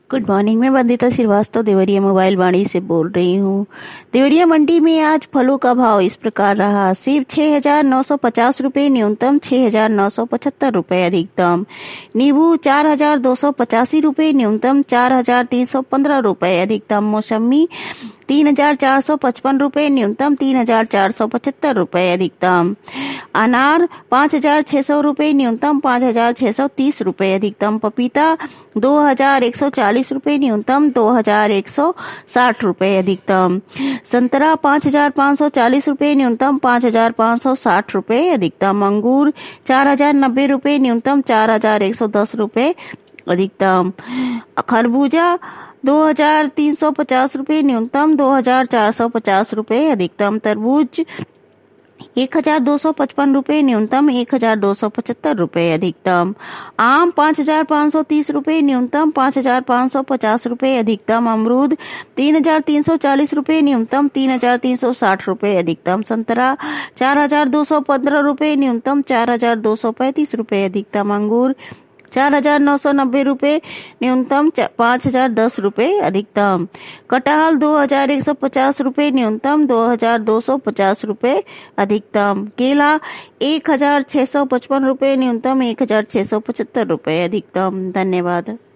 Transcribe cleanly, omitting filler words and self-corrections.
Good morning. मैं Vandita Srivastava Deoria mobile Vani से बोल रही हूँ। देवरिया मंडी में आज फलों का भाव इस प्रकार रहा। सेब 6,950 रुपए न्यूनतम, 6,975 रुपए अधिकतम। नींबू 4,285 रुपए न्यूनतम, 4,315 रुपए अधिकतम। मौसमी 3,455 रुपए न्यूनतम, 3,475 रुपए अधिकतम। अनार 5,600 रुपए न्यूनतम, 5,630 रुपए अधिकतम। पपीता 2,140 रुपए न्यूनतम, 2,160 रुपए अधिकतम। संतरा 5,540 रुपए न्यूनतम, 5,560 रुपए अधिकतम। अंगूर 4,090 रुपए न्यूनतम, 4,110 रुपए अधिकतम। खरबूजा 2,350 रुपए न्यूनतम, 2,450 रुपए अधिकतम। तरबूज 1,255 रुपए न्यूनतम, 1,275 रुपए अधिकतम। आम 5,530 रुपए न्यूनतम, 5,550 रुपए अधिकतम। अमरूद 3,340 रुपए न्यूनतम, 3,360 रुपए अधिकतम। संतरा 4,215 रुपए न्यूनतम, 4,235 रुपए अधिकतम। अंगूर 4,990 रुपए न्यूनतम, 5,010 रुपए अधिकतम। कटहल 2,150 रुपए न्यूनतम, 2,250 रुपए अधिकतम। केला 1,655 रुपए न्यूनतम, 1,675 रुपए अधिकतम। धन्यवाद।